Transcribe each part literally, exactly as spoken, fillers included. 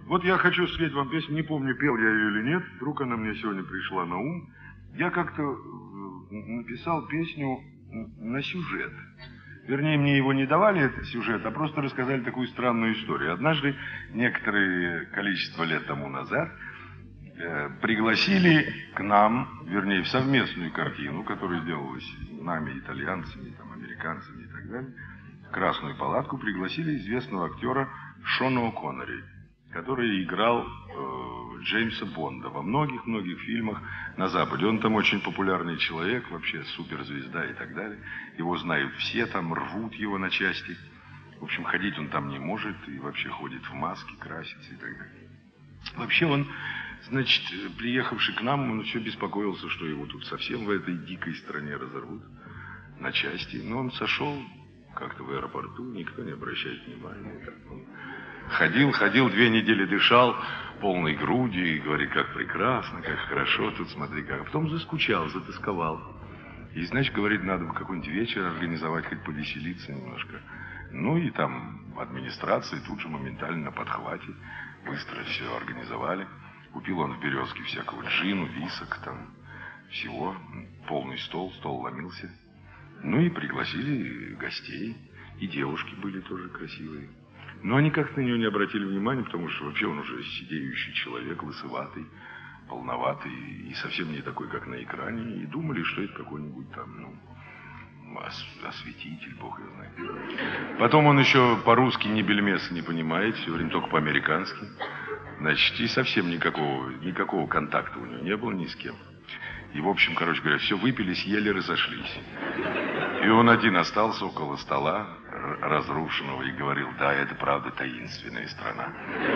Вот я хочу спеть вам песню, не помню, пел я ее или нет, вдруг она мне сегодня пришла на ум. Я как-то написал песню на сюжет. Вернее, мне его не давали, этот сюжет, а просто рассказали такую странную историю. Однажды, некоторое количество лет тому назад, э, пригласили к нам, вернее, в совместную картину, которая сделалась нами, итальянцами, там, американцами и так далее, в Красную палатку пригласили известного актера Шона О'Коннери, который играл э, Джеймса Бонда во многих-многих фильмах на Западе. Он там очень популярный человек, вообще суперзвезда и так далее. Его знают все, там рвут его на части. В общем, ходить он там не может и вообще ходит в маске, красится и так далее. Вообще он, значит, приехавший к нам, он все беспокоился, что его тут совсем в этой дикой стране разорвут на части. Но он сошел как-то в аэропорту, никто не обращает внимания. Так, он ходил, ходил, две недели дышал полной грудью и говорит, как прекрасно, как хорошо тут, смотри как. А потом заскучал, затасковал. И, значит, говорит, надо бы какой-нибудь вечер организовать, хоть повеселиться немножко. Ну и там администрация тут же моментально на подхвате. Быстро все организовали. Купил он в Березке всякого джину, висок, там всего. Полный стол, стол ломился. Ну и пригласили гостей. И девушки были тоже красивые. Но они как-то на него не обратили внимания, потому что вообще он уже сидеющий человек, лысоватый, полноватый и совсем не такой, как на экране. И думали, что это какой-нибудь там, ну, ос осветитель, бог его знает. Потом он еще по-русски ни бельмеса не понимает, все время только по-американски. Значит, и совсем никакого, никакого контакта у него не было ни с кем. И, в общем, короче говоря, все выпили, съели, разошлись. И он один остался около стола, разрушенного, и говорил, да, это правда таинственная страна.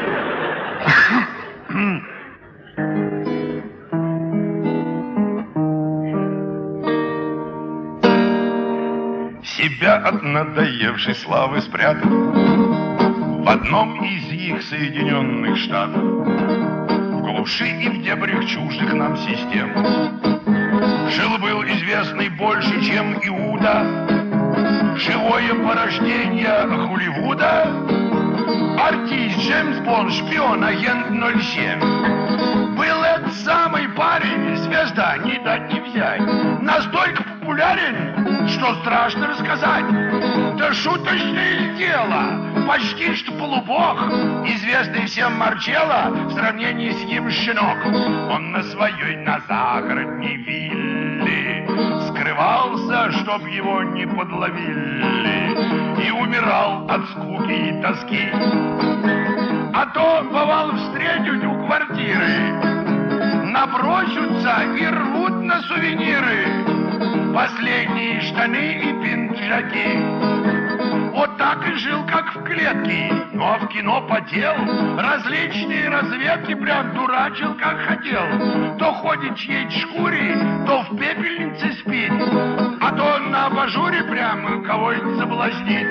Себя от надоевшей славы спрятал в одном из их Соединенных Штатов, в глуши и в дебрях чуждых нам систем. Жил-был известный больше, чем Иуда, живое порождение Холливуда, артист Джеймс Бонд, шпион, агент ноль семь. Был этот самый парень, звезда, не дать не взять, настолько популярен, что страшно рассказать. Да шуточное дело, почти что полубог, известный всем Марчелло в сравнении с ним щенок. Он на своей, на загородней вилле скрывался, чтоб его не подловили, и умирал от скуки и тоски. А то, бывало, встретить у квартиры, набросятся и рвут на сувениры последние штаны и пинджаки. Вот так и жил, как в клетке, ну а в кино потел, различные разведки прям дурачил, как хотел. То ходит в чьей-то шкуре, то в пепельнице спит, а то на абажуре прям кого-нибудь соблазнит.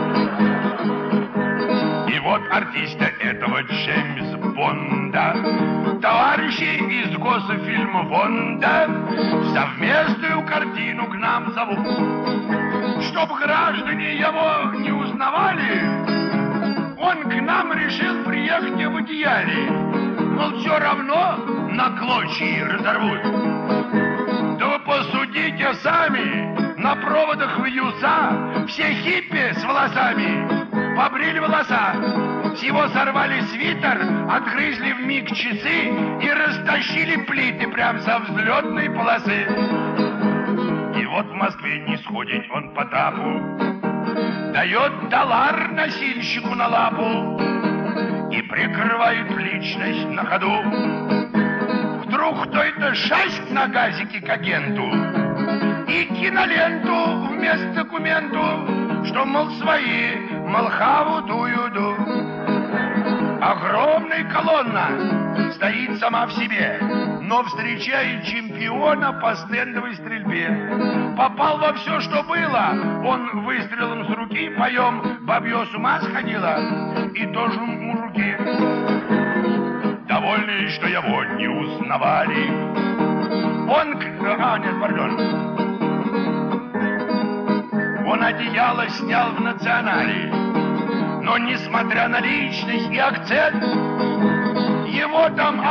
И вот артиста этого Джеймса Бонда товарищи из госфильма Вонда в совместную картину к нам зовут. Чтоб граждане его не узнавали, он к нам решил приехать в одеяле. Мол, все равно на клочья разорвут. Да вы посудите сами, на проводах вьются все хиппи с волосами. Побрили волоса, с его сорвали свитер, отгрызли вмиг часы и растащили плиты прям со взлетной полосы. И вот в Москве не сходит он по тапу, дает доллар носильщику на лапу и прикрывает личность на ходу. Вдруг кто-то шасть на газике к агенту и киноленту вместо документу, что, мол, свои, мол, хаву дую-ду. Огромная колонна стоит сама в себе, но встречает чемпиона по стендовой стрельбе. Попал во все, что было, он выстрелом с руки, поем «Бабье с ума сходила», и тоже мужики. Довольны, что его не узнавали. Он... А, нет, пардон. Он одеяло снял в «Национале», но, несмотря на личность и акцент,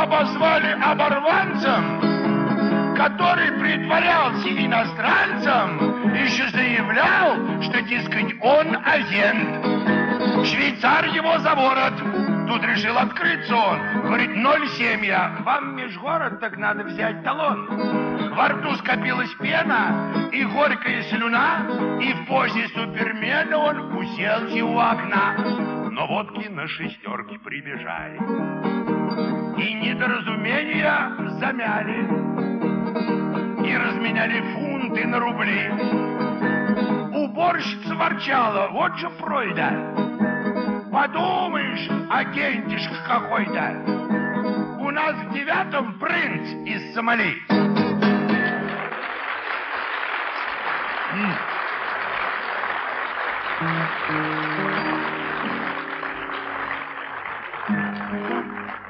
обозвали оборванцем, который притворялся иностранцем, еще заявлял, что, дескать, он агент. Швейцар его за ворот. Тут решил открыться он. Говорит, ноль семь я. Вам межгород, так надо взять талон. Во рту скопилась пена и горькая слюна, и в позе супермена он уселся у окна. Но водки на шестерке прибежали и недоразумения замяли, и разменяли фунты на рубли. Уборщица ворчала, вот же пройда. Подумаешь, агентишка какой-то. У нас в девятом принц из Сомали. М.